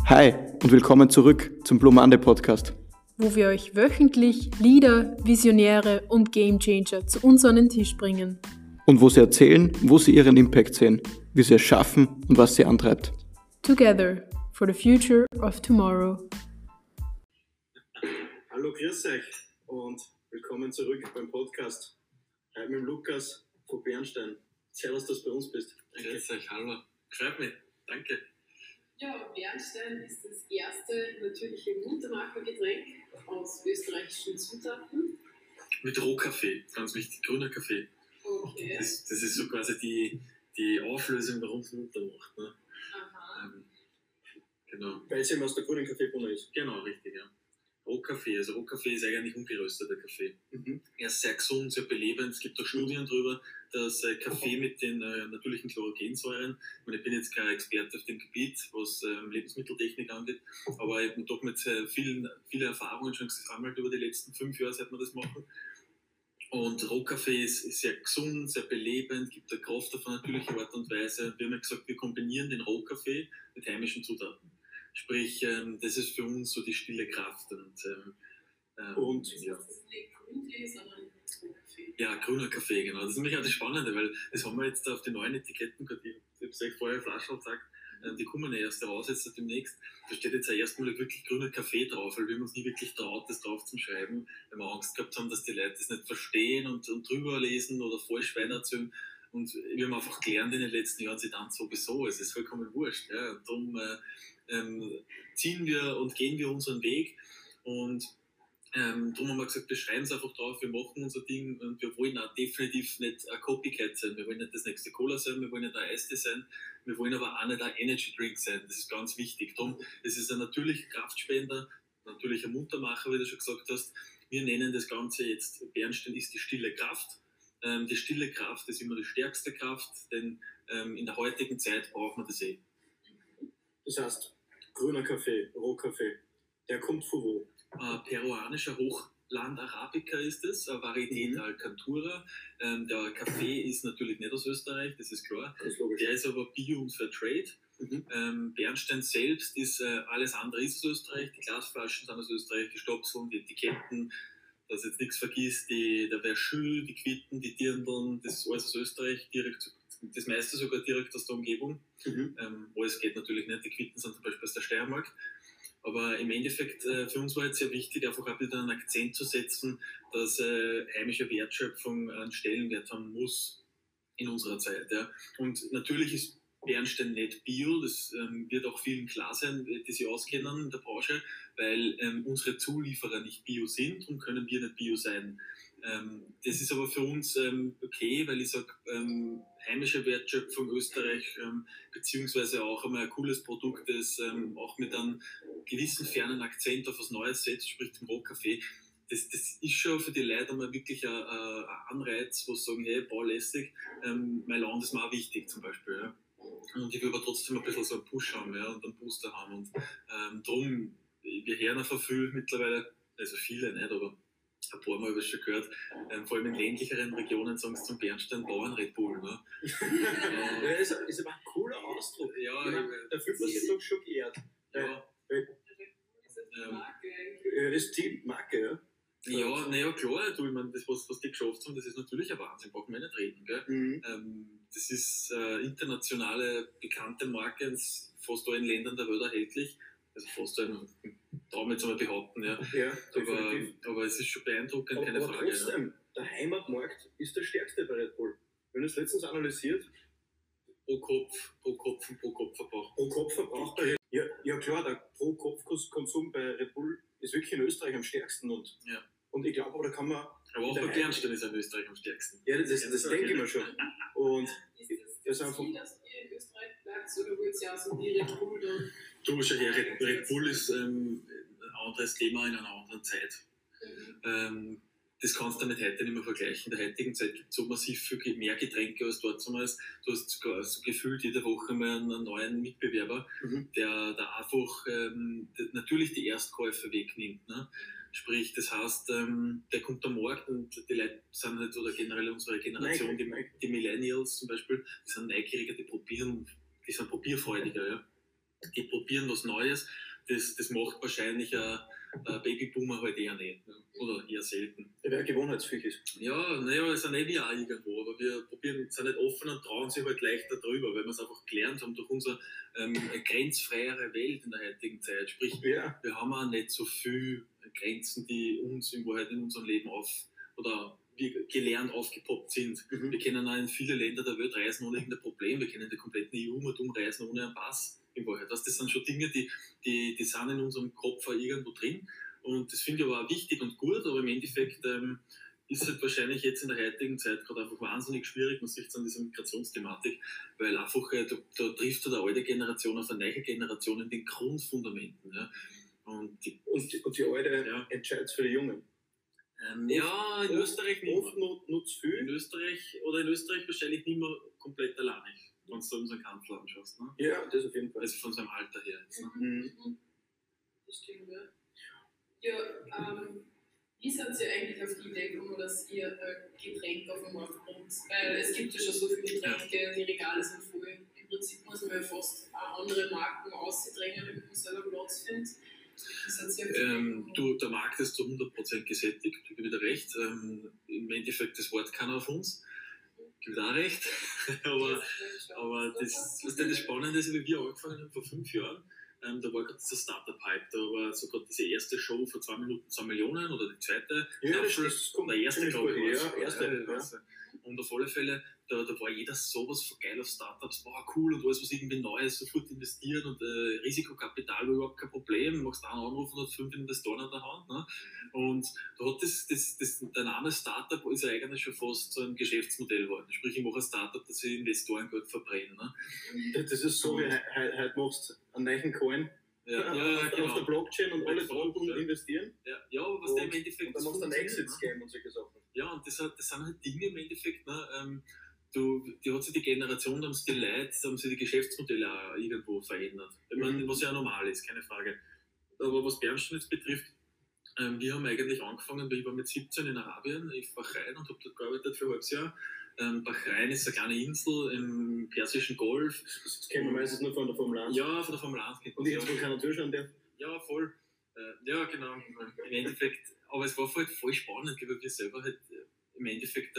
Hi und willkommen zurück zum Blue Monday Podcast, wo wir euch wöchentlich Leader, Visionäre und Gamechanger zu uns an den Tisch bringen. und wo sie erzählen, wo sie ihren Impact sehen, wie sie es schaffen und was sie antreibt. Together for the future of tomorrow. Hallo, grüß euch und willkommen zurück beim Podcast. Heute mit dem Lukas von Bernstein. Servus, dass du bei uns bist. Grüß euch, hallo. Freut mich, danke. Ja, Bernstein ist das erste natürliche Muttermachergetränk aus österreichischen Zutaten. Mit Rohkaffee, ganz wichtig, grüner Kaffee. Okay. Das ist so quasi die Auflösung, warum es Mutter macht. Ne? Aha. Genau. Weil es eben aus der grünen Kaffeebohne ist. Genau, richtig, ja. Rohkaffee, also Rohkaffee ist eigentlich ungerösteter Kaffee. Mhm. Er ist sehr gesund, sehr belebend. Es gibt auch Studien darüber, dass Kaffee mit den natürlichen Chlorogensäuren, ich bin jetzt kein Experte auf dem Gebiet, was Lebensmitteltechnik angeht, aber ich habe doch mit vielen Erfahrungen schon gesammelt über die letzten 5 Jahre, seit wir das machen. Und Rohkaffee ist sehr gesund, sehr belebend, gibt eine Kraft auf eine natürliche Art und Weise. Wir haben ja gesagt, wir kombinieren den Rohkaffee mit heimischen Zutaten. Sprich, das ist für uns so die stille Kraft. Und ja. Das ist nicht Grüntee, sondern Kaffee. Ja, grüner Kaffee, genau. Das ist nämlich auch das Spannende, weil das haben wir jetzt auf die neuen Etiketten, ich habe es euch vorher Flaschen gesagt, die kommen ja erst raus jetzt demnächst. Da steht jetzt ja erstmal wirklich grüner Kaffee drauf, weil wir haben uns nie wirklich traut, das drauf zu schreiben, weil wir Angst gehabt haben, dass die Leute das nicht verstehen und drüber lesen oder falsch weitererzählen. Und wir haben einfach gelernt in den letzten Jahren, sie dann sowieso, es ist vollkommen wurscht. Ja. Und darum ziehen wir und gehen wir unseren Weg und darum haben wir gesagt, wir schreiben es einfach drauf, wir machen unser Ding und wir wollen auch definitiv nicht ein Copycat sein, wir wollen nicht das nächste Cola sein, wir wollen nicht ein Eistee sein, wir wollen aber auch nicht ein Energy Drink sein, das ist ganz wichtig. Darum, es ist ein natürlicher Kraftspender, natürlicher Muttermacher, wie du schon gesagt hast. Wir nennen das Ganze jetzt, Bernstein ist die stille Kraft. Die stille Kraft ist immer die stärkste Kraft, denn in der heutigen Zeit braucht man das eh. Das heißt, grüner Kaffee, Rohkaffee, der kommt von wo? Peruanischer Hochland Arabica ist es, eine Varietät Alcantura. Der Kaffee ist natürlich nicht aus Österreich, das ist klar. Das ist logisch. Der ist aber Bio und Fair Trade. Bernstein selbst ist, alles andere ist aus Österreich, die Glasflaschen sind aus Österreich, die Stopseln, die Etiketten, dass jetzt nichts vergisst, der Verschü, die Quitten, die Dirndln, das ist alles aus Österreich, das meiste sogar direkt aus der Umgebung. Alles geht natürlich nicht, die Quitten sind zum Beispiel aus der Steiermark. Aber im Endeffekt, für uns war jetzt sehr wichtig, einfach auch wieder einen Akzent zu setzen, dass heimische Wertschöpfung einen Stellenwert haben muss in unserer Zeit. Ja. Und natürlich ist Bernstein nicht Bio, das wird auch vielen klar sein, die sich auskennen in der Branche, weil unsere Zulieferer nicht Bio sind und können wir nicht Bio sein. Das ist aber für uns okay, weil ich sage, heimische Wertschöpfung Österreich, beziehungsweise auch einmal ein cooles Produkt, das auch mit einem gewissen fernen Akzent auf was Neues setzt, sprich zum Rohkaffee. Das ist schon für die Leute einmal wirklich ein Anreiz, wo sie sagen, hey, lässig, mein Land ist mir auch wichtig zum Beispiel. Ja. Und ich will aber trotzdem ein bisschen so einen Push haben, ja, und einen Booster haben. Und darum, wir hören einfach viel mittlerweile, also viele nicht, aber ein paar Mal habe ich schon gehört, vor allem in ländlicheren Regionen sagen sie zum Bernstein Bauern Red Bull. Ne? Ja, ist aber ein cooler Ausdruck. Ja, Ich meine, da fühlt man sich doch schon geehrt. ja. Das ist die Marke, ja? Ja, naja, klar, du, ich meine, das, was die geschafft haben, das ist natürlich ein Wahnsinn, brauchen wir nicht reden. Gell? Das ist internationale, bekannte Marke, fast in Ländern der Welt erhältlich. Also fast trauen wir jetzt mal behaupten, ja. Ja, definitiv. Aber es ist schon beeindruckend, keine aber Frage. trotzdem, der Heimatmarkt ist der stärkste bei Red Bull. Wenn du es letztens analysiert, Pro Kopf Verbrauch. pro Kopfverbrauch bei Red Bull. Ja klar, der Pro-Kopf-Konsum bei Red Bull ist wirklich in Österreich am stärksten. Und ich glaube, aber da kann man. Aber auch bei Bernstein ist er in Österreich am stärksten. Ja, das denke ich mir schon. Und Ist das das einfach. Ziel, dass ihr in Österreich bleibt, oder wollt ihr auch so wie Red Bull dann? Du, schau her, Red Bull ist ein anderes Thema in einer anderen Zeit. Das kannst du mit heute nicht mehr vergleichen. In der heutigen Zeit gibt es so massiv viel mehr Getränke als dort damals. Du hast sogar so gefühlt jede Woche mal einen neuen Mitbewerber, der einfach natürlich die Erstkäufe wegnimmt. Ne? Sprich, das heißt, der kommt am Markt und die Leute sind halt, oder generell unsere Generation, die Millennials zum Beispiel, die sind neugieriger, die sind probierfreudiger. Ja? die probieren was Neues. Das macht wahrscheinlich ein Babyboomer halt eher nicht. Ne? Oder eher selten. Wer gewohnheitsfähig ist. Ja, naja, das sind wir auch irgendwo, aber wir probieren, sind nicht offen und trauen sich halt leichter drüber, weil wir es einfach gelernt haben durch unsere grenzfreiere Welt in der heutigen Zeit. Sprich, Ja. wir haben auch nicht so viele Grenzen, die uns in Wahrheit in unserem Leben wir gelernt aufgepoppt sind. Mhm. Wir können auch in viele Länder der Welt reisen ohne irgendein Problem. Wir können den kompletten EU mal umreisen ohne einen Pass. In Wahrheit. Das sind schon Dinge, die sind in unserem Kopf auch irgendwo drin. Und das finde ich aber auch wichtig und gut, aber im Endeffekt ist es halt wahrscheinlich jetzt in der heutigen Zeit gerade einfach wahnsinnig schwierig, man sieht es an dieser Migrationsthematik, weil einfach da trifft eine alte Generation auf eine neue Generation in den Grundfundamenten. Ja. Und die alte entscheidet für die Jungen. Ja, in Österreich nicht Oft nutzt viel. in Österreich wahrscheinlich nicht mehr komplett alleine, wenn du unseren Kanzler anschaust. Ne? Ja, das auf jeden Fall. Also von seinem Alter her jetzt. Ne? Mhm. Das stimmt, ja. Ja, wie seid ihr eigentlich auf die Idee gekommen, dass ihr Getränk auf den Markt bringt? Weil es gibt ja schon so viele Getränke, die Regale sind voll. Im Prinzip muss man ja fast andere Marken auszudrängen, damit man selber Platz findet. Der Markt ist zu 100% gesättigt, ich gebe dir recht. Im Endeffekt, das Wort kann auf uns. Ich gebe auch recht. aber das Spannende ist, wie wir angefangen haben vor 5 Jahren. Da war gerade dieser Startup-Hype, da war so gerade diese erste Show vor 2 Minuten 2 Millionen oder die zweite. Ja, das kommt der erste, glaube ich. Ja, erste. Und auf alle Fälle, da war jeder sowas von geil auf Startups, wow, cool und alles, was irgendwie Neues, sofort investieren und Risikokapital war überhaupt kein Problem. Du machst einen Anruf und hast 5 Investoren an der Hand. Ne? Und da hat der Name Startup ist ja eigentlich schon fast so ein Geschäftsmodell geworden. Sprich, ich mache ein Startup, das ich Investoren Geld verbrennen. Ne? Das ist so, wie heute machst einen neuen Coin. Ja, genau. Auf der Blockchain und alle drunter investieren. Ja, aber was der im Endeffekt. Und dann machst du einen Exit-Scam und solche Sachen. Ja, und das sind halt Dinge im Endeffekt, ne? Die hat sich die Generation, da haben sich die Leute, da haben sich die Geschäftsmodelle auch irgendwo verändert. Ich meine, was ja normal ist, keine Frage. Aber was Bernstein jetzt betrifft, wir haben eigentlich angefangen, ich war mit 17 in Arabien, in Bahrain und habe dort gearbeitet für ein halbes Jahr. Bahrain ist eine kleine Insel im Persischen Golf. Das kennen wir meistens nur von der Formel 1. Ja, von der Formel 1. Und jetzt wohl keiner zuschauen darf. Ja, voll. Ja, genau. Im Endeffekt, aber es war halt voll spannend, weil wir selber halt im Endeffekt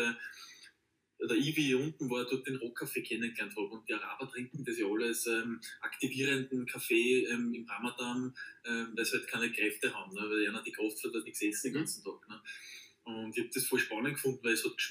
oder ich, wie ich unten war, dort den Rohkaffee kennengelernt habe. Und die Araber trinken das ja alles aktivierenden Kaffee im Ramadan, weil sie halt keine Kräfte haben, ne? Weil einer die Kraft hat, nichts essen den ganzen Tag. Ne? Und ich habe das voll spannend gefunden, weil es hat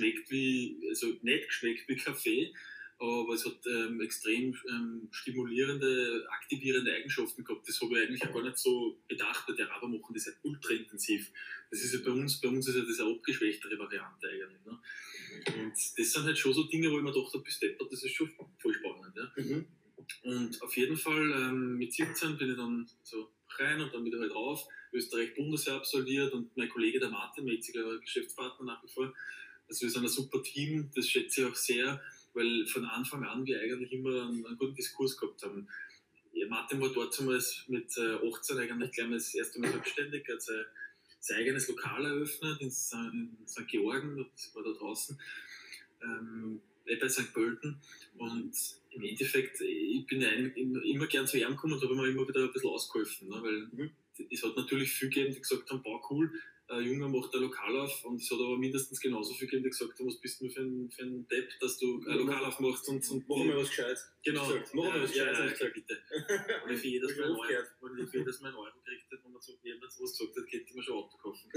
nicht geschmeckt wie Kaffee, aber es hat extrem stimulierende, aktivierende Eigenschaften gehabt. Das habe ich eigentlich auch gar nicht so gedacht, weil die Araber machen das halt ultra intensiv. Das ist ja bei uns ist ja das eine abgeschwächtere Variante eigentlich. Ne? Und das sind halt schon so Dinge, wo ich mir gedacht habe, bis deppert, das ist schon voll spannend. Ja? Mhm. Und auf jeden Fall mit 17 bin ich dann so rein und dann wieder halt rauf, Österreich Bundesheer absolviert und mein Kollege der Martin, mein jetziger Geschäftspartner nach wie vor. Also wir sind ein super Team, das schätze ich auch sehr, weil von Anfang an wir eigentlich immer einen guten Diskurs gehabt haben. Ja, Martin war dort damals mit 18 eigentlich gleich mal das erste Mal selbstständig, hat sein eigenes Lokal eröffnet in St. Georgen, das war da draußen, bei St. Pölten. Und im Endeffekt, ich bin ja immer gern zu ihm gekommen und habe mir immer wieder ein bisschen ausgeholfen, ne? Weil es hat natürlich viel gegeben, die gesagt haben, boah, cool, ein Junge macht ein Lokal auf, und es hat aber mindestens genauso viel gegeben, die gesagt haben, was bist du für ein Depp, dass du ein Lokal aufmachst und machen wir was Gescheites. Genau. Machen wir was Gescheites. Ja, bitte. Und ich für jedes Mal einen Euro gekriegt hat, wenn man so jemand sowas gesagt hat, hätte ich mir schon ein Auto kaufen.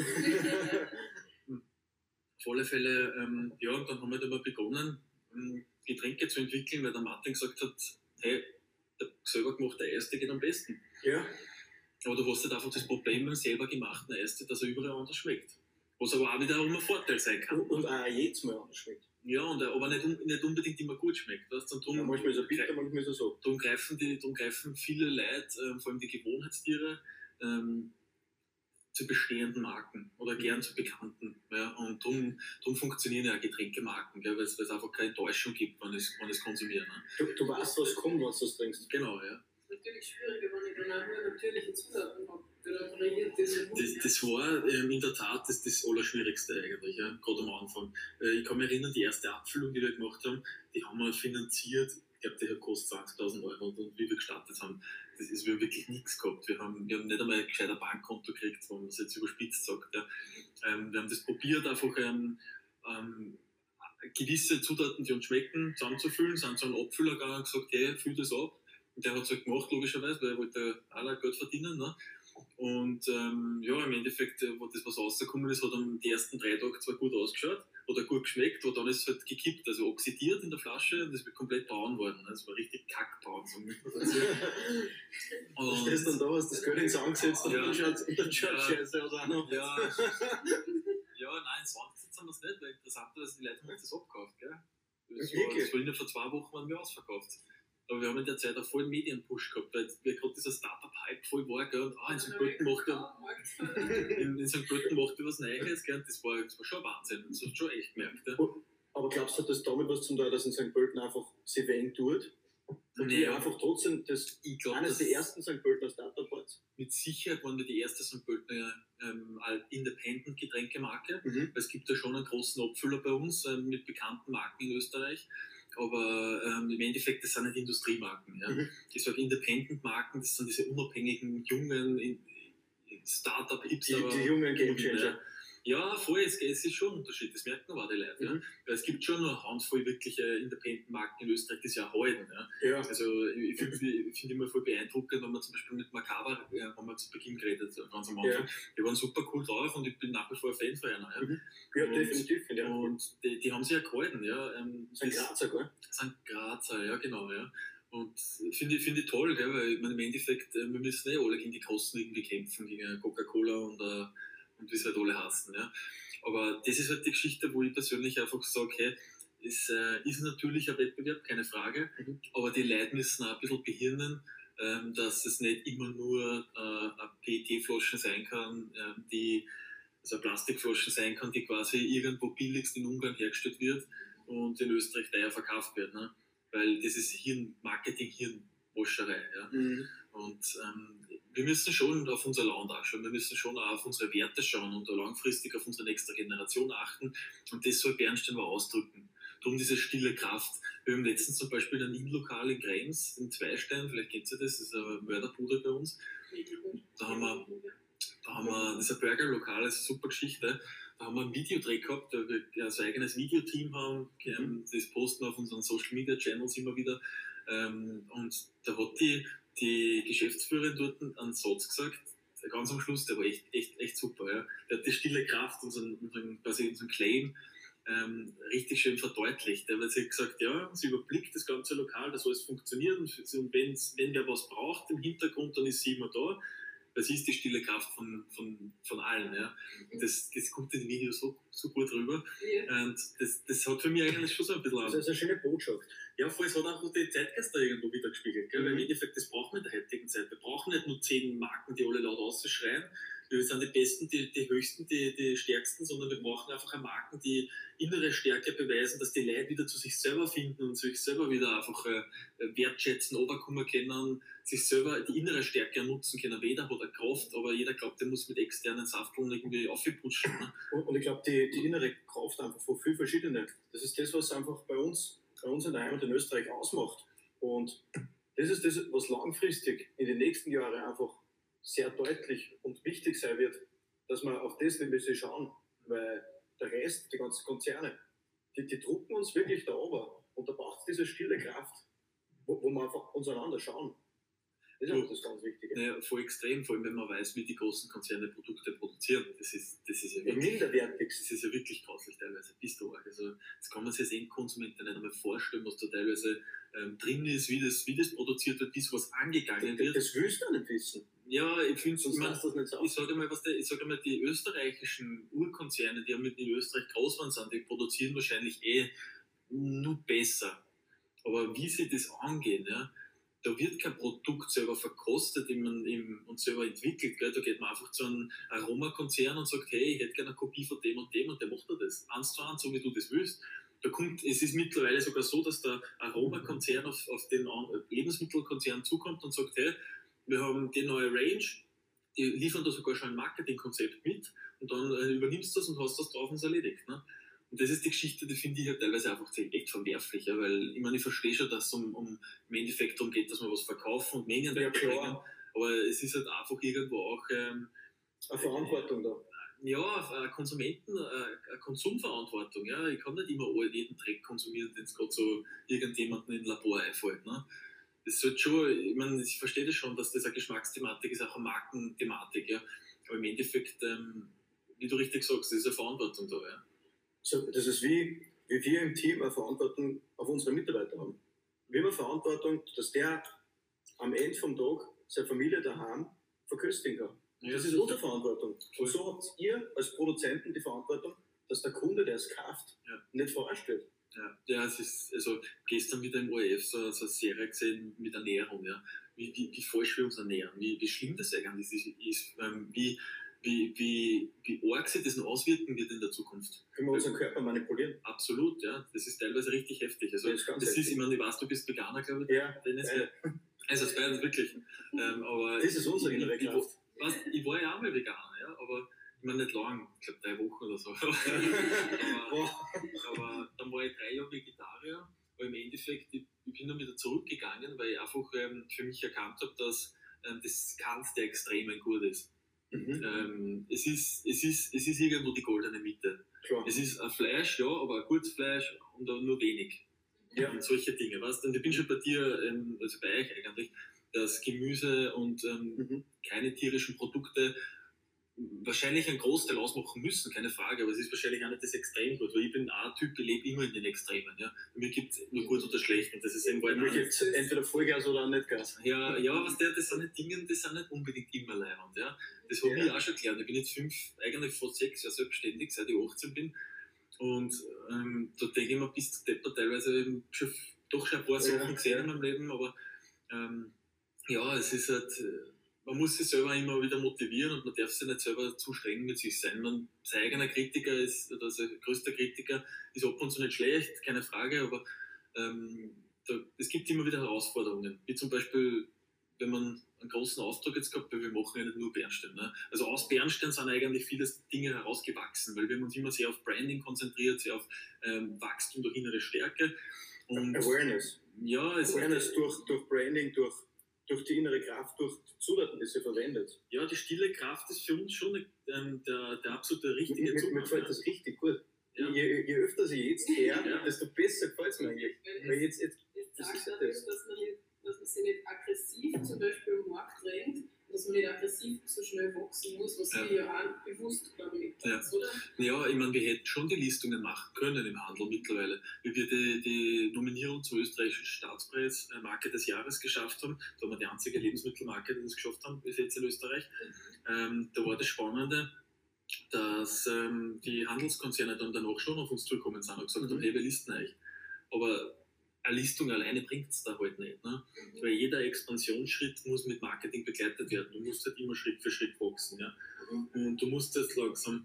Auf alle Fälle, und dann haben wir da mal begonnen, Getränke zu entwickeln, weil der Martin gesagt hat, hey, der selber gemachte Eiste geht am besten. Ja. Aber du hast halt einfach das Problem beim selber gemachten Eistee, dass er überall anders schmeckt. Was aber auch wiederum ein Vorteil sein kann. Und auch jedes Mal anders schmeckt. Ja, aber nicht unbedingt immer gut schmeckt. Weißt? Und Ja, manchmal ist er bitter, manchmal ist er so. Darum greifen viele Leute, vor allem die Gewohnheitstiere, zu bestehenden Marken oder gern zu bekannten. Ja? Und darum funktionieren ja auch Getränkemarken, weil es einfach keine Enttäuschung gibt, wenn ich es konsumiere. Ne? Du weißt, was kommt, wenn du das trinkst. Genau, ja. Natürlich schwieriger, wenn ich dann auch nur natürliche Zutaten habe. Dann reagiert Das war in der Tat das Allerschwierigste eigentlich, ja, gerade am Anfang. Ich kann mich erinnern, die erste Abfüllung, die wir gemacht haben, die haben wir finanziert glaube, der hat kostet 20.000 Euro und wie wir gestartet haben, das ist, wir haben wirklich nichts gehabt. Wir haben nicht einmal ein gescheiter Bankkonto gekriegt, wenn man es jetzt überspitzt sagt. Ja. Wir haben das probiert, einfach gewisse Zutaten, die uns schmecken, zusammenzufüllen, sind zu einem Abfüller gegangen und gesagt, hey, füll das ab. Und der hat es halt gemacht, logischerweise, weil er wollte auch Geld verdienen. Ne? Und ja, im Endeffekt, wo das was rausgekommen ist, hat am die ersten 3 Tage zwar gut ausgeschaut oder gut geschmeckt, aber dann ist es halt gekippt, also oxidiert in der Flasche und das wird komplett braun worden. Das war richtig kackbraun. So du stehst dann da, hast das Geld ins angesetzt und dann schaut scheiße aus auch noch. Ja, nein, ins Angesetzt haben wir es nicht, weil interessanterweise die Leute haben uns das abgekauft. Gell? Das war innerhalb von 2 Wochen waren wir ausverkauft. Aber wir haben in der Zeit auch voll Medienpush gehabt, weil gerade dieser Startup-Hype voll war, gell, und in St. Pölten macht er was Neues, gell, das war schon Wahnsinn, das hast du schon echt gemerkt. Ja. Aber glaubst du, dass damit was zum Teil, dass in St. Pölten einfach sie wenig tut? Und die einfach trotzdem eines der ersten St. Pöltener Startup-Parts? Mit Sicherheit waren wir die erste St. Pöltener Independent-Getränkemarke, weil es gibt ja schon einen großen Abfüller bei uns mit bekannten Marken in Österreich. Aber im Endeffekt, das sind nicht Industriemarken. Ja. Ich sage Independent-Marken, das sind diese unabhängigen, jungen Startup-Hipster. Die jungen Gamechanger. Ja, voll, es ist schon ein Unterschied, das merken aber die Leute. Ja. Weil es gibt schon eine Handvoll wirkliche Independent-Marken in Österreich, die es ja halten. Ja. Also ich finde immer voll beeindruckend, wenn man zum Beispiel mit Macabre, haben wir zu Beginn geredet, ganz am Anfang, die waren super cool drauf und ich bin nach wie vor Fan von einer. Ja, definitiv. Ja. Und die haben sich ja gehalten. Ja. St. Grazer, gell? St. Grazer, ja genau. Ja. Und finde ich toll, gell, weil ich meine, im Endeffekt, wir müssen alle gegen die Großen irgendwie kämpfen, gegen Coca-Cola und wie es halt alle hassen. Ja. Aber das ist halt die Geschichte, wo ich persönlich einfach sage, hey, es ist natürlich ein Wettbewerb, keine Frage, aber die Leute müssen auch ein bisschen behirnen, dass es nicht immer nur eine PET-Flaschen sein kann, also eine Plastikflaschen sein kann, die quasi irgendwo billigst in Ungarn hergestellt wird und in Österreich teuer verkauft wird. Ne? Weil das ist Marketing-Hirnwascherei. Ja? Und wir müssen schon auf unser Land anschauen, wir müssen schon auch auf unsere Werte schauen und langfristig auf unsere nächste Generation achten. Und das soll Bernstein mal ausdrücken. Darum diese stille Kraft. Wir haben letztens zum Beispiel ein Innenlokal in Krems, in Zweistein, vielleicht kennt ihr das ist ein Mörderbude bei uns. Da haben wir, das ist ein Burgerlokal, das ist eine super Geschichte. Da haben wir einen Videodreh gehabt, da wir ein eigenes Videoteam haben, das posten auf unseren Social Media Channels immer wieder. Und da hat die Geschäftsführerin dort einen Satz gesagt, ganz am Schluss, der war echt super. Ja. Der hat die stille Kraft, unseren Claim, richtig schön verdeutlicht. Weil sie hat gesagt, ja, sie überblickt das ganze Lokal, da soll es funktionieren. Und wenn wer was braucht im Hintergrund, dann ist sie immer da. Das ist die stille Kraft von allen. Ja. Das kommt in dem Video so gut rüber. Ja. Und das hat für mich eigentlich schon so ein bisschen... Das ist eine schöne Botschaft. Ja, voll, es hat auch den Zeitgeist da irgendwo wieder gespiegelt. Weil im Endeffekt, das brauchen wir in der heutigen Zeit. Wir brauchen nicht nur 10 Marken, die alle laut ausschreien. Wir sind die Besten, die Höchsten, die Stärksten, sondern wir brauchen einfach Marken, die innere Stärke beweisen, dass die Leute wieder zu sich selber finden und sich selber wieder einfach wertschätzen, runterkommen können, sich selber die innere Stärke nutzen können. Jeder hat eine Kraft, aber jeder glaubt, der muss mit externen Safteln irgendwie aufpushen. Ne? Und ich glaube, die innere Kraft einfach von viel verschiedenen. Das ist das, was einfach bei uns in der Heimat in Österreich ausmacht. Und das ist das, was langfristig in den nächsten Jahren einfach sehr deutlich und wichtig sein wird, dass wir auf das ein bisschen schauen, weil der Rest, die ganzen Konzerne, die drucken uns wirklich da runter. Und da braucht es diese stille Kraft, wo wir einfach untereinander schauen. Das ist auch das ganz Wichtige. Naja, voll extrem, vor allem wenn man weiß, wie die großen Konzerne Produkte produzieren. Das ist ja wirklich, minderwertig. Das ist ja wirklich grauslich teilweise, bist du arg. Also das kann man sich als Endkonsument nicht einmal vorstellen, was da teilweise drin ist, wie das produziert wird, bis was angegangen wird. Das willst du nicht wissen. Ja, ich finde es, ich sage mal, die österreichischen Urkonzerne, die in Österreich groß waren, sind, die produzieren wahrscheinlich nur besser. Aber wie sie das angehen, ja, da wird kein Produkt selber verkostet und selber entwickelt. Gell? Da geht man einfach zu einem Aromakonzern und sagt, hey, ich hätte gerne eine Kopie von dem und der macht das 1:1, so wie du das willst. Es ist mittlerweile sogar so, dass der Aromakonzern auf den Lebensmittelkonzern zukommt und sagt, hey, wir haben die neue Range, die liefern da sogar schon ein Marketingkonzept mit und dann übernimmst du das und hast das drauf und ist erledigt. Ne? Und das ist die Geschichte, die finde ich halt teilweise einfach echt verwerflich, ja, weil ich meine, ich verstehe schon, dass es im Endeffekt darum geht, dass wir was verkaufen und Mengen wegbringen, aber es ist halt einfach irgendwo auch eine Verantwortung da. Ja, Konsumenten, eine Konsumverantwortung. Ja. Ich kann nicht immer jeden Dreck konsumieren, den es gerade so irgendjemandem im Labor einfällt. Ne? Das sollte schon, ich meine, ich verstehe das schon, dass das eine Geschmacksthematik ist, auch eine Markenthematik. Ja. Aber im Endeffekt, wie du richtig sagst, ist eine Verantwortung da. Ja. So, das ist wie wir im Team eine Verantwortung auf unsere Mitarbeiter haben. Wir haben eine Verantwortung, dass der am Ende vom Tag seine Familie daheim verköstigen kann. Ja, das ist unsere Verantwortung. Und so habt ihr als Produzenten die Verantwortung, dass der Kunde, der es kauft, nicht verarscht wird. Ja, es ist, also gestern wieder im ORF so eine Serie gesehen mit Ernährung, ja. Wie falsch wir uns ernähren, wie schlimm das eigentlich ist, wie arg sich das noch auswirken wird in der Zukunft. Können wir unseren Körper manipulieren? Absolut, ja. Das ist teilweise richtig heftig. Also, das ist, ich meine, ich weiß, du bist Veganer, glaube ich. Ja. Also, das wäre wirklich. Aber das ist unsere innere Kraft. Ich war ja auch mal Veganer, ja, aber ich meine nicht lang, ich glaube 3 Wochen oder so. aber dann war ich 3 Jahre Vegetarier, aber im Endeffekt, ich bin dann wieder zurückgegangen, weil ich einfach für mich erkannt habe, dass das keins der Extremen gut ist. Es ist irgendwo die goldene Mitte. Klar. Es ist ein Fleisch, ja, aber ein gutes Fleisch und nur wenig. Ja. Und solche Dinge, weißt du? Und ich bin schon bei dir, also bei euch eigentlich, dass Gemüse und keine tierischen Produkte wahrscheinlich einen Großteil ausmachen müssen, keine Frage, aber es ist wahrscheinlich auch nicht das Extremgut, weil ich bin ein Typ, ich lebe immer in den Extremen. Ja? Mir gibt es nur gut oder schlecht und das ist eben mir gibt entweder Vollgas oder nicht Gas. Ja, was das sind nicht Dinge, das sind nicht unbedingt immer leibend. Ja? Das habe ich auch schon gelernt. Ich bin jetzt eigentlich fast 6 Jahre selbstständig, seit ich 18 bin. Und da denke ich mir, bis zu Depper teilweise schon ein paar Sachen gesehen in meinem Leben, aber es ist halt, man muss sich selber immer wieder motivieren und man darf sich nicht selber zu streng mit sich sein. Sein eigener Kritiker ist, oder sein größter Kritiker ist ab und zu nicht schlecht, keine Frage, aber es gibt immer wieder Herausforderungen, wie zum Beispiel, wenn man einen großen Auftrag jetzt gehabt, weil wir machen ja nicht nur Bernstein. Ne? Also aus Bernstein sind eigentlich viele Dinge herausgewachsen, weil wir haben uns immer sehr auf Branding konzentriert, sehr auf Wachstum durch innere Stärke. Und Awareness. Ja, Awareness durch Branding, durch die innere Kraft, durch die Zutaten, die sie verwendet. Ja, die stille Kraft ist für uns schon der absolute richtige Zugang. Mir gefällt das richtig gut. Ja. Je öfter sie jetzt her, desto besser gefällt es mir eigentlich. Weil jetzt sagt dadurch, dass man sich nicht aggressiv zum Beispiel im Markt drängt, dass man nicht aggressiv so schnell wachsen muss, was wir ja auch bewusst, glaube ich, nicht tun, oder? Ja, ich meine, wir hätten schon die Listungen machen können im Handel mittlerweile. Wie wir die Nominierung zum österreichischen Staatspreis Marke des Jahres geschafft haben, da haben wir die einzige Lebensmittelmarke, die das geschafft haben, bis jetzt in Österreich. Da war das Spannende, dass die Handelskonzerne dann danach schon auf uns zugekommen sind und gesagt haben, hey, wir listen euch. Aber eine Listung alleine bringt es da halt nicht. Ne? Weil jeder Expansionsschritt muss mit Marketing begleitet werden. Du musst halt immer Schritt für Schritt wachsen. Ja? Und du musst das langsam.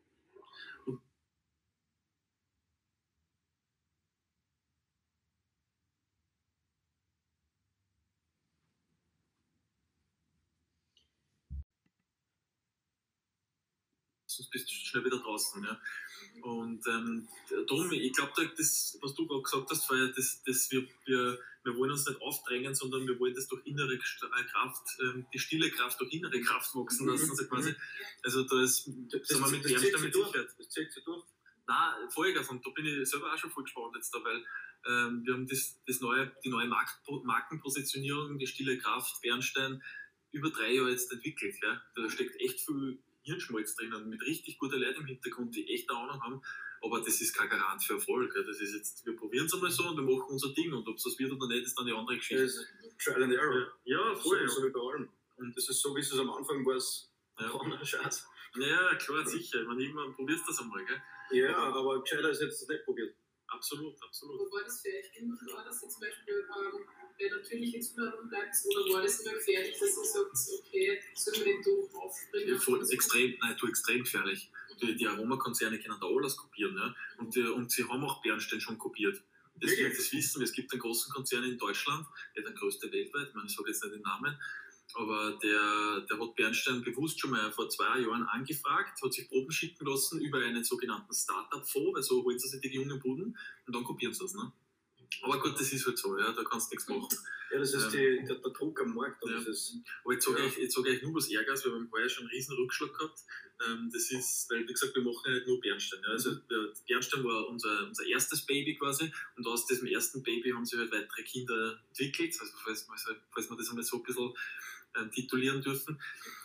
Sonst bist du schnell wieder draußen. Ja? Und darum, ich glaube, das, was du gerade gesagt hast, weil wir wollen uns nicht aufdrängen, sondern wir wollen das durch innere Kraft, die stille Kraft durch innere Kraft wachsen lassen. Also quasi, also da ist, sagen wir mit Bernstein mit Sicherheit. Das zieht sich durch. Nein, Vollgas, und da bin ich selber auch schon voll gespannt jetzt da, weil wir haben die neue Markenpositionierung, die stille Kraft, Bernstein, über 3 Jahre jetzt entwickelt. Ja? Da steckt echt viel Hirnschmalz drinnen, mit richtig guten Leuten im Hintergrund, die echt eine Ahnung haben, aber das ist kein Garant für Erfolg. Das ist jetzt, wir probieren es einmal so und wir machen unser Ding und ob es das wird oder nicht, ist dann die andere Geschichte. Das ist Trial and Error. Ja, voll. So wie bei allem. Und das ist so, wie es am Anfang war, keiner Schatz. Ja, klar, sicher. Ich meine, irgendwann probierst du das einmal, gell? Ja, aber gescheiter ist jetzt das nicht probiert. Absolut. Aber war das für euch immer klar, dass ihr zum Beispiel bei natürlichen Zutaten bleibt, oder war das immer gefährlich, dass ihr sagt, okay, sollen wir den Duft aufbringen? Extrem gefährlich. Die Aromakonzerne können da alles kopieren. Ja? Und sie haben auch Bernstein schon kopiert. Das wissen wir. Es gibt einen großen Konzern in Deutschland, der größte weltweit, ich sage jetzt nicht den Namen, Aber der hat Bernstein bewusst schon mal vor 2 Jahren angefragt, hat sich Proben schicken lassen über einen sogenannten Startup-Fonds, weil so holen sie sich die jungen Buden und dann kopieren sie es. Ne? Aber gut, das ist halt so, ja, da kannst du nichts machen. Ja, das ist der Druck am Markt. Und Ja. das ist, Aber jetzt sage ich euch nur was Ärgers, weil wir haben heuer schon einen riesen Rückschlag gehabt. Das ist, weil wie gesagt, wir machen ja nicht nur Bernstein. Ja. Also Bernstein war unser erstes Baby quasi und aus diesem ersten Baby haben sich halt weitere Kinder entwickelt, also falls wir das einmal so ein bisschen titulieren dürfen.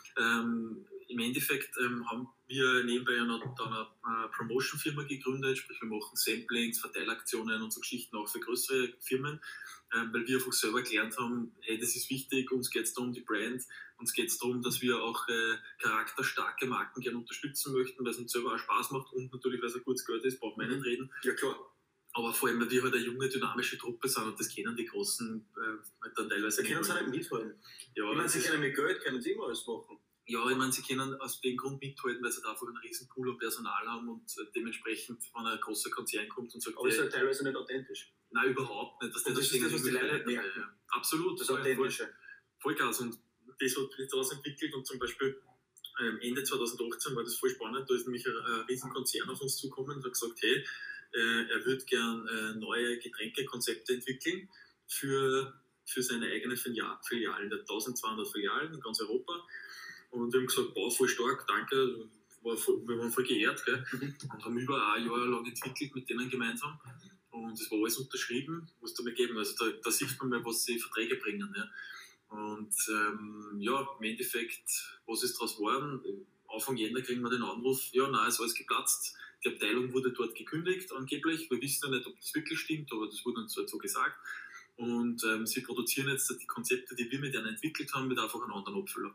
Im Endeffekt haben wir nebenbei ja noch dann eine Promotion-Firma gegründet, sprich wir machen Samplings, Verteilaktionen und so Geschichten auch für größere Firmen, weil wir einfach selber gelernt haben, hey, das ist wichtig, uns geht es da um die Brand, uns geht es darum, dass wir auch charakterstarke Marken gerne unterstützen möchten, weil es uns selber auch Spaß macht und natürlich, weil es ein gutes Geld ist, braucht man nicht reden. ja, klar. Aber vor allem, weil wir halt eine junge, dynamische Truppe sind und das kennen die Großen halt dann teilweise Sie können es nicht. auch nicht mithalten. Ja, Ich meine, das sie ist- können mit Geld, können sie immer alles machen. Ja, ich meine, sie können aus dem Grund mithalten, weil sie da einfach einen riesen Pool an Personal haben und dementsprechend, wenn ein großer Konzern kommt und sagt, Aber es ist halt teilweise nicht authentisch. nein, überhaupt nicht. Dass Und das ist das, was die Leute nicht merken. Ja. Absolut, Das voll Authentische. Vollgas. Und das hat sich daraus entwickelt und zum Beispiel Ende 2018 war das voll spannend, da ist nämlich ein Riesenkonzern auf uns zugekommen und hat gesagt, hey, er würde gern neue Getränkekonzepte entwickeln für seine eigenen Filialen. Der hat 1200 Filialen in ganz Europa. Und wir haben gesagt, boah, voll stark, danke, wir waren voll geehrt, gell? Und haben über ein Jahr lang entwickelt mit denen gemeinsam. Und es war alles unterschrieben, muss da mal geben. Also da sieht man mal, was sie Verträge bringen. Ja. Und ja, im Endeffekt, was ist daraus geworden? Anfang Jänner kriegen wir den Anruf, ja, nein, ist alles geplatzt. Die Abteilung wurde dort gekündigt, angeblich. Wir wissen ja nicht, ob das wirklich stimmt, aber das wurde uns halt so gesagt. Und sie produzieren jetzt die Konzepte, die wir mit ihnen entwickelt haben, mit einfach einem anderen Abfüller.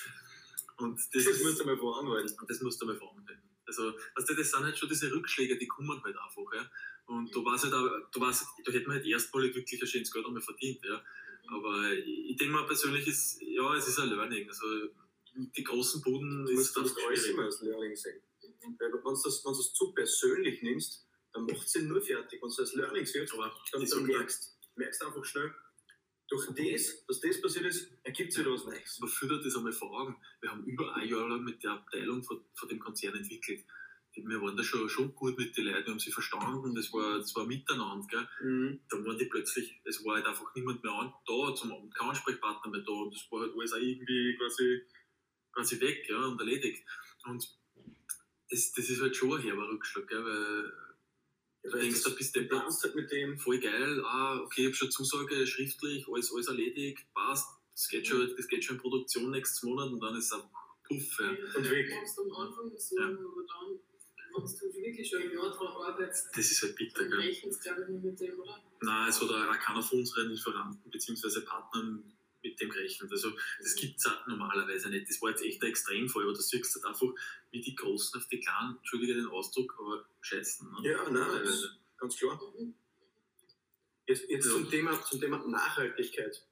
Und das musst du mal voranhalten. und das musst du mal voranhalten. Also, weißt du, das sind halt schon diese Rückschläge, die kommen halt einfach. Ja. Und da hätte man halt erstmalig wirklich ein schönes Geld einmal verdient. Ja. Aber ich denke mal persönlich, es ist ein Learning. Also, die großen Buden Du musst ist alles immer als Learning sehen. Weil wenn du das zu persönlich nimmst, dann macht es nur fertig. Wenn du es als Learning siehst, Aber dann ist so merkst du einfach schnell, durch das, dass das passiert ist, ergibt sich da was Neues. Man führt das einmal vor Augen. Wir haben über ein Jahr lang mit der Abteilung von dem Konzern entwickelt. Wir waren da schon gut mit den Leuten, wir haben sie verstanden, das war miteinander. Gell? Dann waren die plötzlich, es war halt einfach niemand mehr kein Ansprechpartner mehr da und das war halt alles auch irgendwie quasi weg, ja, und erledigt. Und das ist halt schon ein herber Rückschlag, gell, weil du denkst, da bist du planst halt mit dem. voll geil, okay, ich habe schon Zusage schriftlich, alles erledigt, passt, das geht schon in Produktion nächstes Monat und dann ist es einfach puff. Ja. Und weg. Du machst am Anfang so, Ja. aber dann, wenn du wirklich schon ein Jahr daran arbeitest, Das ist halt bitter, dann gell. rechnen sie, glaube ich, nicht mit dem, oder? Nein, es hat auch keiner von unseren Lieferanten bzw. Partnern mit dem gerechnet. Also das gibt es normalerweise nicht. Das war jetzt echt ein Extremfall, aber du siehst halt einfach, wie die Großen auf die Kleinen, entschuldige den Ausdruck, aber scheißen. Ne? Ja, nein, das Teilweise. ist ganz klar. Mhm. Jetzt Ja. zum Thema Nachhaltigkeit.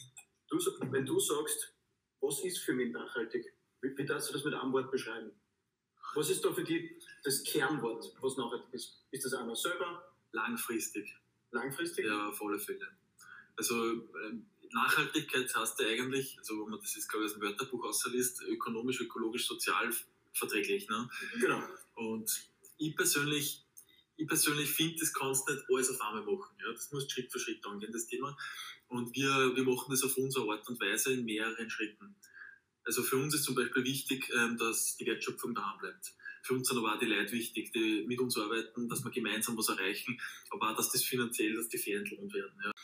Wenn du sagst, was ist für mich nachhaltig? Wie darfst du das mit einem Wort beschreiben? Was ist da für dich das Kernwort, was nachhaltig ist? Ist das einmal selber, Langfristig. langfristig? Ja, auf alle Fälle. Also Nachhaltigkeit heißt ja eigentlich, also wenn man das jetzt glaube ich aus dem Wörterbuch ausliest, ökonomisch, ökologisch, sozial verträglich. Ne? Genau. Und ich persönlich finde, das kannst du nicht alles auf einmal machen. Ja? Das muss Schritt für Schritt angehen, das Thema. Und wir machen das auf unsere Art und Weise in mehreren Schritten. Also für uns ist zum Beispiel wichtig, dass die Wertschöpfung daheim bleibt. Für uns sind aber auch die Leute wichtig, die mit uns arbeiten, dass wir gemeinsam was erreichen, aber auch, dass das finanziell, dass die fair entlohnt werden. Ja.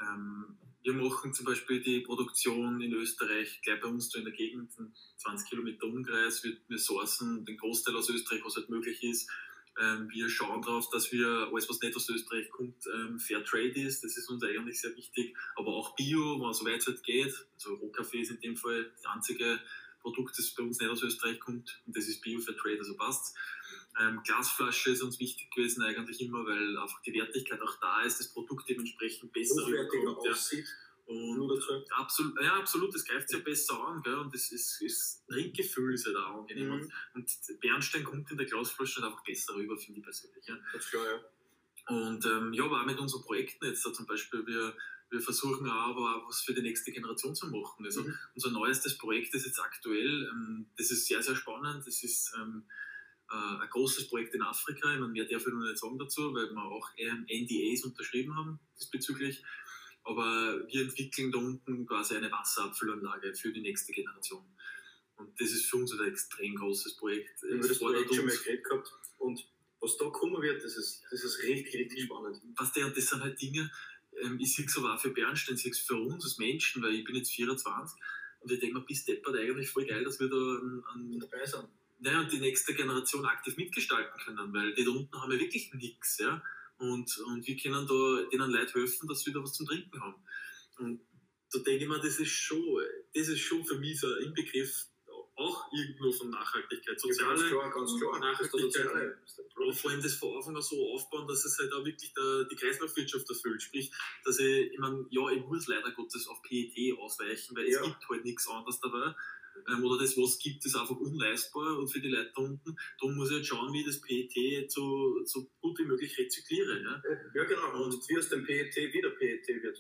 Wir machen zum Beispiel die Produktion in Österreich gleich bei uns da in der Gegend, 20 Kilometer Umkreis. Wir sourcen den Großteil aus Österreich, was halt möglich ist. Wir schauen darauf, dass wir alles, was nicht aus Österreich kommt, Fair Trade ist. Das ist uns eigentlich sehr wichtig. Aber auch Bio, wenn es so weit halt geht. Also Rohkaffee ist in dem Fall das einzige Produkt, das bei uns nicht aus Österreich kommt. Und das ist Bio, Fair Trade, also passt. Glasflasche ist uns wichtig gewesen eigentlich immer, weil einfach die Wertigkeit auch da ist, das Produkt dementsprechend besser Hochwertiger rüberkommt. Ja. aussieht. Und Nur dazu. absolut, das greift sich ja besser an, gell? Und das Trinkgefühl ist ja da angenehm. Mhm. Und Bernstein kommt in der Glasflasche einfach besser rüber, finde ich persönlich. Ja. Ganz klar, ja. Und aber auch mit unseren Projekten jetzt, da zum Beispiel, wir wir versuchen aber auch was für die nächste Generation zu machen. Also unser neuestes Projekt ist jetzt aktuell, das ist sehr, sehr spannend. Das ist ein großes Projekt in Afrika. Ich meine, mehr darf ich noch nicht sagen dazu, weil wir auch NDAs unterschrieben haben diesbezüglich. Aber wir entwickeln da unten quasi eine Wasserabfüllanlage für die nächste Generation. Und das ist für uns ein extrem großes Projekt. Ich habe das Projekt schon mal geredet gehabt. Und was da kommen wird, das ist richtig, richtig spannend. Was und das sind halt Dinge, ich sehe es aber auch für Bernstein, ich sehe es für uns als Menschen, weil ich bin jetzt 24 und ich denke mir, bis deppert eigentlich voll geil, dass wir da dabei sind. Naja, und die nächste Generation aktiv mitgestalten können, weil die da unten haben ja wirklich nichts, ja. Und wir können da denen Leuten helfen, dass sie da was zum Trinken haben. Und da denke ich mir, das ist schon für mich so ein Inbegriff auch irgendwo von Nachhaltigkeit, soziale ganz klar. Nachhaltigkeit. Aber vor allem das von Anfang an so aufbauen, dass es halt auch wirklich die Kreislaufwirtschaft erfüllt. Sprich, dass ich meine, ja, ich muss leider Gottes auf PET ausweichen, weil es gibt halt nichts anderes dabei. Oder das, was es gibt, ist einfach unleistbar und für die Leute da unten. Darum muss ich jetzt schauen, wie ich das PET so gut wie möglich rezykliere. Ja, genau. Und wie aus dem PET wieder PET wird.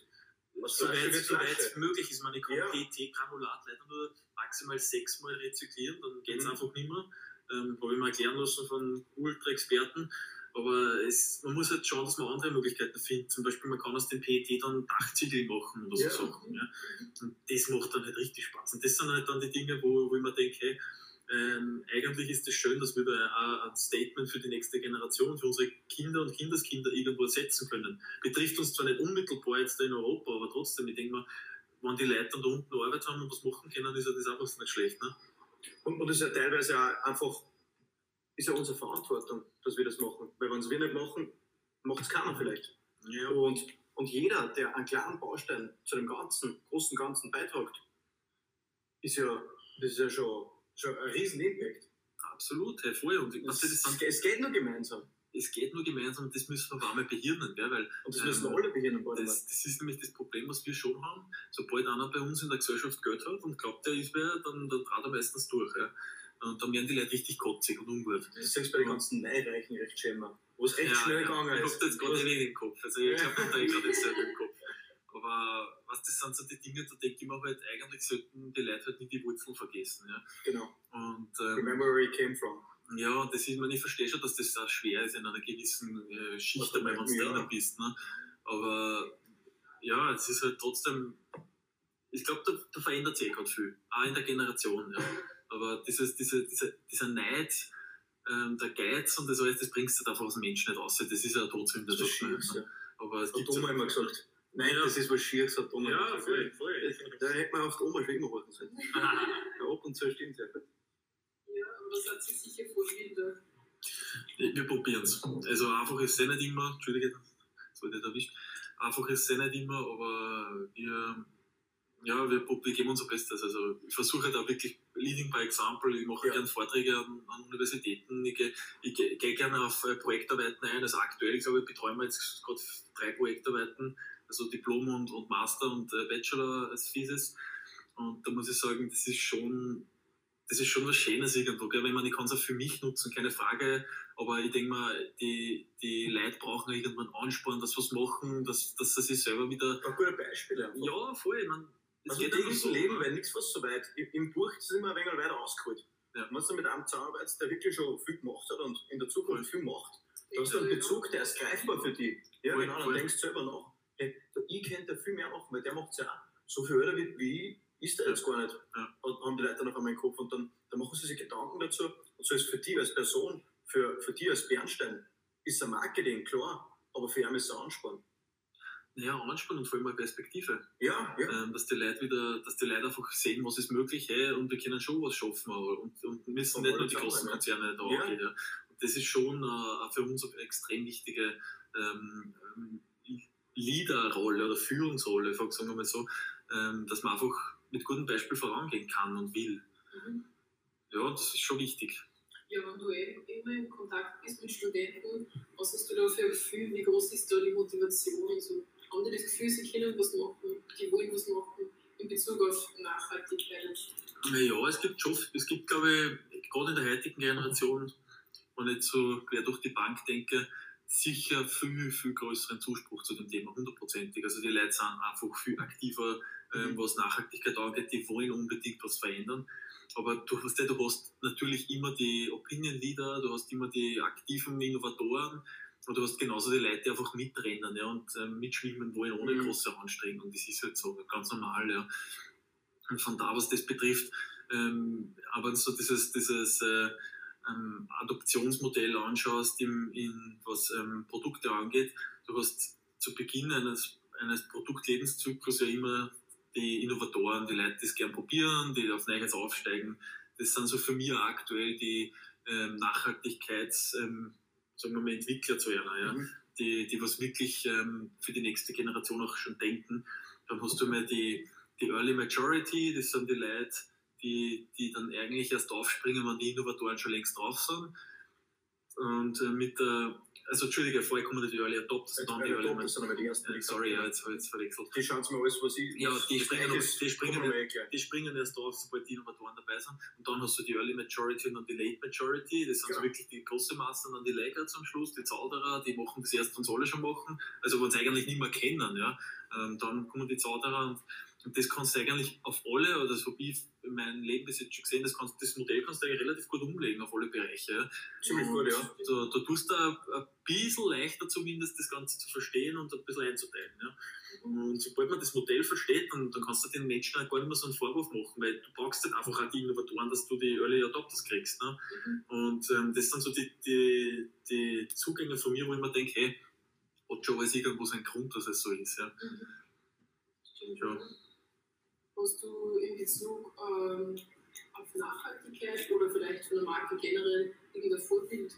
Soweit möglich ist. Ich kann PET-Granulat leider nur maximal 6-mal rezyklieren, dann geht es einfach nicht mehr. Habe ich mir erklären lassen von Ultra-Experten. Aber man muss halt schauen, dass man andere Möglichkeiten findet. Zum Beispiel, man kann aus dem PET dann Dachziegel machen oder so Sachen. Ja. Und das macht dann halt richtig Spaß. Und das sind halt dann die Dinge, wo ich mir denke, hey, eigentlich ist es schön, dass wir da ein Statement für die nächste Generation, für unsere Kinder und Kindeskinder irgendwo setzen können. Betrifft uns zwar nicht unmittelbar jetzt in Europa, aber trotzdem, ich denke mal, wenn die Leute dann da unten Arbeit haben und was machen können, ist ja das einfach nicht schlecht. Ne? Und das ist ja teilweise auch einfach, ist ja unsere Verantwortung, dass wir das machen. Weil wenn es wir nicht machen, macht es keiner vielleicht. Ja. Und jeder, der einen kleinen Baustein zu dem großen Ganzen beiträgt, das ist ja schon ein riesen Impact. Absolut, hey, voll. Und es geht nur gemeinsam. Es geht nur gemeinsam und das müssen wir auch mal behirnen. Gell? Weil, und das müssen wir alle behirnen. Das ist nämlich das Problem, was wir schon haben. Sobald einer bei uns in der Gesellschaft Geld hat und glaubt, der ist wer, dann trat er meistens durch. Ja? Und dann werden die Leute richtig kotzig und ungut. Das ist bei den ganzen Neureichen recht schämer. Wo es recht schnell gegangen ist. Ich habe jetzt gerade wenig im Kopf. Also ich glaube, da ich gerade selber im Kopf. Aber das sind so die Dinge, da denke ich mir halt, eigentlich sollten die Leute halt nicht die Wurzeln vergessen. Ja? Genau. Und, remember where you came from. Ja, ich verstehe schon, dass das auch schwer ist in einer gewissen Schicht, wenn du drinnen bist. Ne? Aber ja, es ist halt trotzdem, ich glaube, da verändert sich gerade viel, auch in der Generation. Ja. Aber dieser Neid, der Geiz und das alles, das bringst du halt einfach aus dem Menschen nicht raus. Das ist ja eine Todsünde. Das ist Schieres, ja. Aber es gibt Oma immer gesagt. Nein, das ist was Schieres, hat Oma. Ja, voll. Da hätte man auf die Oma schon immer warten sollen. Ja, ab und zu stimmt es einfach. Ja, aber das hat sich sicher vorgebildet. Wir probieren es. Also einfach ist es nicht immer, Entschuldige, das wurde nicht erwischt, einfach ist es nicht immer, aber wir geben unser Bestes. Also ich versuche da wirklich Leading by Example, ich mache gerne Vorträge an Universitäten, ich gehe gerne auf Projektarbeiten ein. Also aktuell, glaube ich, betreuen wir jetzt gerade 3 Projektarbeiten, also Diplom und Master und Bachelor als Thesis. Und da muss ich sagen, das ist schon was Schönes irgendwo, gell? Ich kann es auch für mich nutzen, keine Frage, aber ich denke mal, die Leute brauchen irgendwann Ansporn, dass sie was machen, dass sie sich selber wieder... Ein guter Beispiel einfach. Ja, voll, ich meine... Also im täglichen Leben, weil nichts was so weit... Im Buch ist es immer ein wenig weiter ausgeholt. Ja. Wenn du mit einem zusammenarbeitest, der wirklich schon viel gemacht hat und in der Zukunft viel macht, da hast du einen Bezug, der ist greifbar für dich. Ja, voll, genau, dann denkst du selber nach. Hey, ich könnte viel mehr machen, weil der macht es ja auch. So viel älter wie ich ist der jetzt gar nicht. Ja. Haben die Leute noch einmal im Kopf und dann machen sie sich Gedanken dazu. Und so ist für dich als Person, für dich als Bernstein, ist ein Marketing, klar, aber für ihn ist es ein Ansporn. Ja, Ansporn und vor allem eine Perspektive. Ja. Dass die Leute einfach sehen, was ist möglich, und wir können schon was schaffen, und müssen nicht nur die großen Konzerne da angehen. Ja. Und das ist schon für uns eine extrem wichtige Leaderrolle oder Führungsrolle, sagen wir mal so, dass man einfach mit gutem Beispiel vorangehen kann und will. Mhm. Ja, das ist schon wichtig. Ja, wenn du immer in Kontakt bist mit Studenten, was hast du da für ein Gefühl, wie groß ist da die Motivation? Also, haben die das Gefühl, sie können was machen, die wollen was machen in Bezug auf Nachhaltigkeit? Ja, es gibt, glaube ich, gerade in der heutigen Generation, wenn ich so quer durch die Bank denke, sicher viel, viel größeren Zuspruch zu dem Thema, 100%. Also die Leute sind einfach viel aktiver, was Nachhaltigkeit angeht, die wollen unbedingt was verändern. Aber du hast natürlich immer die Opinion Leader, du hast immer die aktiven Innovatoren und du hast genauso die Leute, die einfach mitrennen, ja, und mitschwimmen wollen ohne große Anstrengung. Das ist halt so ganz normal. Ja. Und von da, was das betrifft, aber so dieses Adoptionsmodell anschaust, was Produkte angeht, du hast zu Beginn eines Produktlebenszyklus ja immer die Innovatoren, die Leute, die es gerne probieren, die auf Neues aufsteigen. Das sind so für mich aktuell die sagen wir mal, Entwickler zu einer, ja, die was wirklich für die nächste Generation auch schon denken. Dann hast du mal die Early Majority, das sind die Leute, die dann eigentlich erst aufspringen, wenn die Innovatoren schon längst drauf sind. Und Entschuldige, vorher kommen die Early Adopters und dann die Early Majority. Sorry, jetzt habe ich es verwechselt. Die schauen mal alles, was ich... Ja, die springen erst drauf, sobald die Innovatoren dabei sind. Und dann hast du die Early Majority und dann die Late Majority. Das sind so wirklich die große Masse, und dann die Laggards am Schluss, die Zauderer, die machen das erst, was alle schon machen. Also, wenn sie eigentlich nicht mehr kennen, ja. Dann kommen die Zauderer und das kannst du eigentlich auf alle, oder das habe ich in meinem Leben bis jetzt schon gesehen, das Modell kannst du eigentlich relativ gut umlegen auf alle Bereiche. Ja. Ziemlich gut, ja. Da tust du ein bisschen leichter zumindest das Ganze zu verstehen und ein bisschen einzuteilen. Ja. Und sobald man das Modell versteht, dann kannst du den Menschen auch gar nicht mehr so einen Vorwurf machen, weil du brauchst halt einfach auch die Innovatoren, dass du die Early Adopters kriegst. Ne. Und das sind so die Zugänge von mir, wo ich mir denke, hey, hat schon alles irgendwo seinen Grund, dass es so ist. Ja. Ja. Hast du in Bezug auf Nachhaltigkeit oder vielleicht von der Marke generell irgendein Vorbild?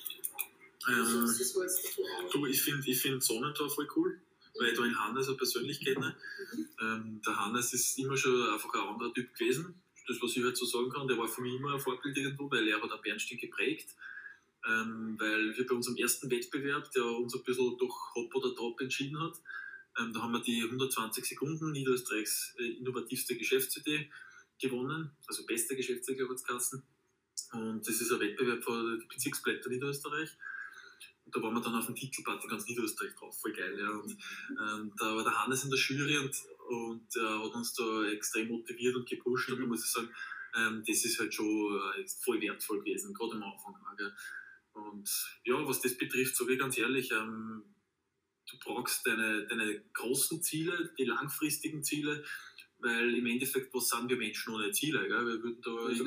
Ich find Sonnentor voll cool, weil ich da den Hannes auch persönlich kenne. Der Hannes ist immer schon einfach ein anderer Typ gewesen. Das, was ich halt so sagen kann, der war für mich immer ein Vorbild irgendwo, weil er hat auch Bernstein geprägt. Weil wir bei unserem ersten Wettbewerb, der uns ein bisschen durch Hop oder Drop entschieden hat, da haben wir die 120 Sekunden Niederösterreichs innovativste Geschäftsidee gewonnen, also beste Geschäftsidee hat es geheißen. Und das ist ein Wettbewerb von den Bezirksblätter Niederösterreich. Und da waren wir dann auf dem Titelparty ganz Niederösterreich drauf, voll geil. Ja. Und da war der Hannes in der Jury und hat uns da extrem motiviert und gepusht. Und da muss ich sagen, das ist halt schon voll wertvoll gewesen, gerade am Anfang. Ja. Und ja, was das betrifft, sage ich ganz ehrlich, du brauchst deine großen Ziele, die langfristigen Ziele, weil im Endeffekt, was sind wir Menschen ohne Ziele? Gell? Wir würden da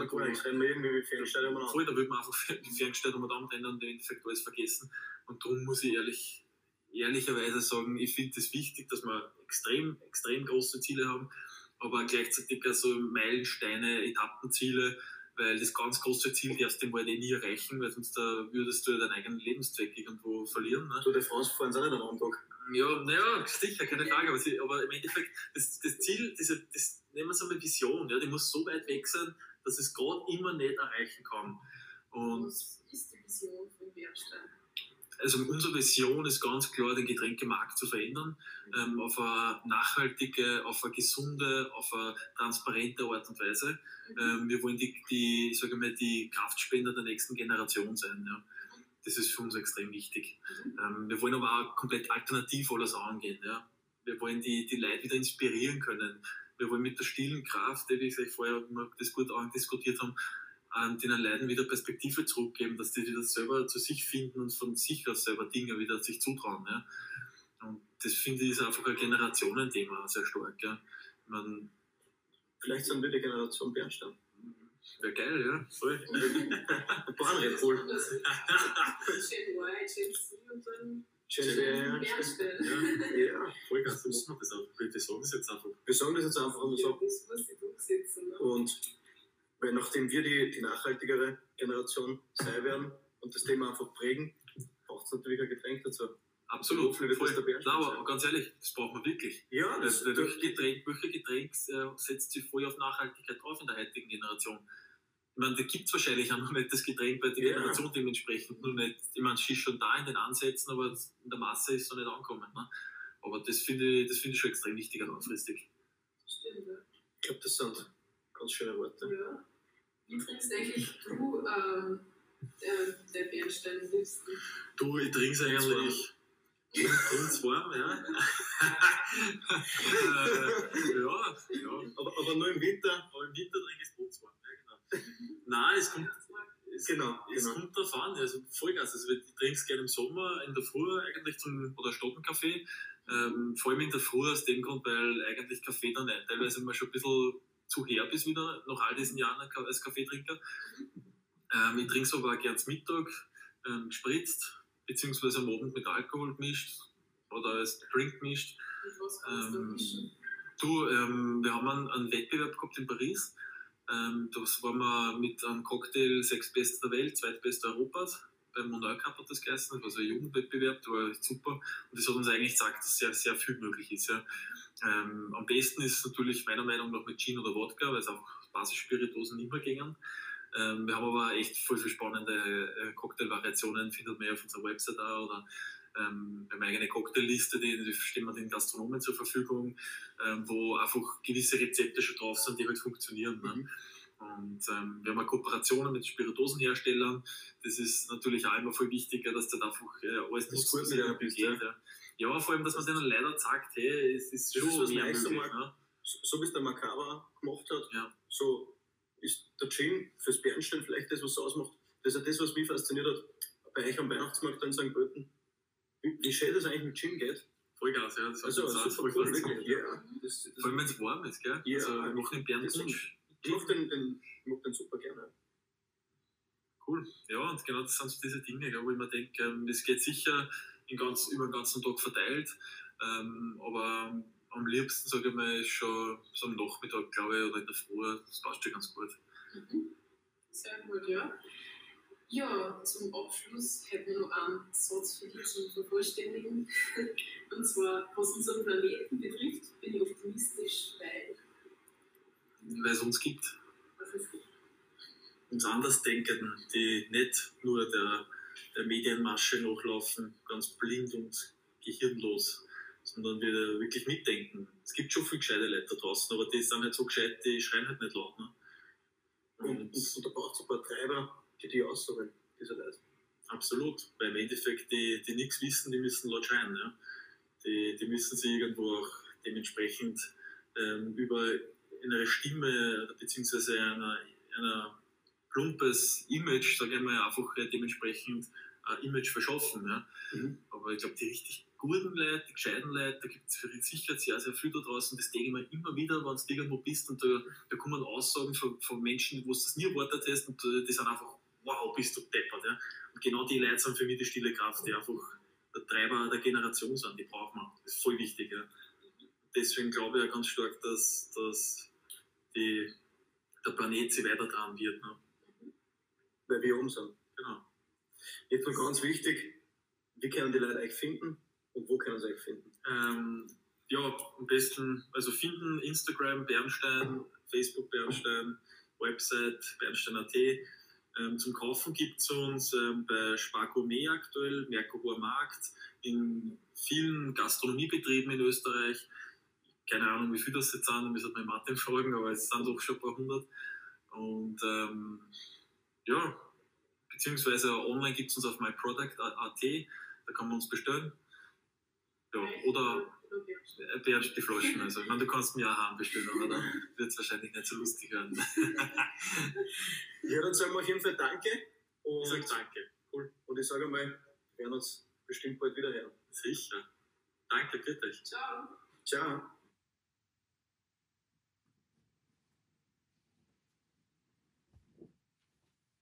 da würden wir einfach ferngestellt und dann im Endeffekt alles vergessen. Und darum muss ich ehrlicherweise sagen, ich finde es wichtig, dass wir extrem, extrem große Ziele haben, aber gleichzeitig also Meilensteine, Etappenziele, weil das ganz große Ziel darfst du mal nie erreichen, weil sonst würdest du deinen eigenen Lebenszweck irgendwo verlieren. Ne? Tour de France fahren sie auch nicht am Tag. Ja, naja, sicher, keine Frage. Aber im Endeffekt, das Ziel, das nehmen wir so eine Vision, ja, die muss so weit weg sein, dass es gerade immer nicht erreichen kann. Und was ist die Vision von Bernstein? Also unsere Vision ist ganz klar, den Getränkemarkt zu verändern, auf eine nachhaltige, auf eine gesunde, auf eine transparente Art und Weise. Wir wollen die Kraftspender der nächsten Generation sein. Ja. Das ist für uns extrem wichtig. Wir wollen aber auch komplett alternativ alles angehen. Ja. Wir wollen die Leute wieder inspirieren können. Wir wollen mit der stillen Kraft, wie ich vorher das gut diskutiert haben, den Leuten wieder Perspektive zurückgeben, dass die wieder selber zu sich finden und von sich aus selber Dinge wieder sich zutrauen. Ja. Und das finde ich ist einfach ein Generationenthema, sehr stark. Ja. Vielleicht sind wir die Generation Bernstein. Wäre geil, ja. Voll. Red Bull. Gen Y, Gen Z und dann Bernstein. Ja, voll ganz. Wir sagen das jetzt einfach. Wir sagen das jetzt einfach und so. Das muss ich durchsetzen. Ne? Und weil nachdem wir die nachhaltigere Generation sein werden und das Thema einfach prägen, braucht es natürlich ein Getränk dazu. Absolut. Voll. Aber ganz ehrlich, das braucht man wirklich. Ja, welche Getränk setzt sich voll auf Nachhaltigkeit drauf in der heutigen Generation? Ich meine, da gibt es wahrscheinlich auch noch nicht das Getränk bei der Generation dementsprechend. Nur nicht, ich meine, es ist schon da in den Ansätzen, aber in der Masse ist es noch nicht angekommen. Ne? Aber das finde ich schon extrem wichtig langfristig. Stimmt, ja. Ich glaube, das sind ganz schöne Worte. Ja. Wie trinkst eigentlich du der Bernstein am liebsten? Du, ich trinke es eigentlich. Uns warm, ja. ja. Aber nur im Winter. Aber im Winter trinke ich es Brunswarm, ja, genau. Nein, es kommt drauf an, also Vollgas. Also ich trinke es gerne im Sommer, in der Früh eigentlich oder Stottenkaffee. Vor allem in der Früh aus dem Grund, weil eigentlich Kaffee dann teilweise immer schon ein bisschen zu herb ist wieder, nach all diesen Jahren als Kaffeetrinker. Ich trinke es aber auch gerne zum Mittag, gespritzt, beziehungsweise am Abend mit Alkohol gemischt oder als Drink gemischt. Was kannst du mischen? Wir haben einen Wettbewerb gehabt in Paris. Das waren wir mit einem Cocktail 6 Beste der Welt, 2. Beste Europas. Beim Monarch Cup hat das geheißen, das war so ein Jugendwettbewerb, der war echt super. Und das hat uns eigentlich gesagt, dass sehr, sehr viel möglich ist. Ja. Am besten ist es natürlich meiner Meinung nach mit Gin oder Wodka, weil es auch Basisspirituosen nicht mehr gingen. Wir haben aber echt voll viele spannende Cocktailvariationen, findet man ja auf unserer Website auch. Oder wir haben eine eigene Cocktailliste, die stellen wir den Gastronomen zur Verfügung, wo einfach gewisse Rezepte schon drauf sind, die halt funktionieren. Ne? Und wir haben auch Kooperationen mit Spirituosenherstellern. Das ist natürlich auch immer voll wichtiger, dass der einfach alles Das ist gut mit einem Budget. Ja, vor allem, dass man denen leider sagt, hey, es ist Das schon ist was mehr Neues möglich. einmal. Ne? So wie es der Macabre gemacht hat, Ja. so ist der Gin fürs Bernstein vielleicht das, was es ausmacht. Das ist ja das, was mich fasziniert hat bei euch am Weihnachtsmarkt in St. Pölten. Wie schön das eigentlich mit Gin geht. Vollgas, ja. Das Also hat uns auch super voll cool, fasziniert. wirklich. Ja, das Vor allem, wenn es warm ist, gell? Ja, Also, wir machen den das Bärenpunsch. ich mag den super gerne. Cool. Ja, und genau das sind so diese Dinge, wo ich mir denke, es geht sicher über den ganzen Tag verteilt, aber am liebsten, sage ich mal, ist schon so am Nachmittag, glaube ich, oder in der Früh, das passt schon ganz gut. Sehr gut, ja. Ja, zum Abschluss hätten wir noch einen Satz für dich zum Vervollständigen. Und zwar, was unseren Planeten betrifft, bin ich optimistisch, Weil es uns gibt. was es gibt. Uns Andersdenkenden, die nicht nur der Medienmasche nachlaufen, ganz blind und gehirnlos, sondern wir wirklich mitdenken. Es gibt schon viele gescheite Leute da draußen, aber die sind halt so gescheit, die schreien halt nicht laut. Ne? Und da braucht es ein paar Treiber, die aussagen, diese Leute. Absolut, weil im Endeffekt die nichts wissen, die müssen laut schreien. Ja? Die müssen sich irgendwo auch dementsprechend über innere Stimme beziehungsweise einer plumpes Image, sage ich mal, einfach dementsprechend ein Image verschaffen. Ja? Aber ich glaube, die richtig guten Leute, die gescheiten Leute, da gibt es sicher sehr, sehr viel da draußen. Das denke ich mir immer wieder, wenn du irgendwo bist und da kommen Aussagen von Menschen, wo du das nie erwartet hast und die sind einfach, wow, bist du deppert. Ja? Und genau die Leute sind für mich die stille Kraft, die einfach der Treiber der Generation sind, die braucht man. Das ist voll wichtig. Ja? Deswegen glaube ich ja ganz stark, dass der Planet sich weiter dran wird. Ne? Weil wir oben sind. Genau. Jetzt noch ganz wichtig, wie können die Leute euch finden und wo können sie euch finden? Ja, am besten, also finden Instagram Bernstein, Facebook Bernstein, Website Bernstein.at. Zum Kaufen gibt es uns bei Spargourmet aktuell, Merkur Markt, in vielen Gastronomiebetrieben in Österreich. Keine Ahnung, wie viel das jetzt sind, da müssen wir Martin fragen, aber es sind doch schon ein paar hundert. Und ja, beziehungsweise online gibt es uns auf myproduct.at, da kann man uns bestellen. Ja, oder die Flaschen. Also, ich meine, du kannst mir auch Haaren bestellen, aber dann wird es wahrscheinlich nicht so lustig werden. Ja, dann sagen wir auf jeden Fall Danke. Ich sage danke. Cool. Und ich sage mal, wir werden uns bestimmt bald wieder hören. Sicher. Danke, bitte. Ciao. Ciao.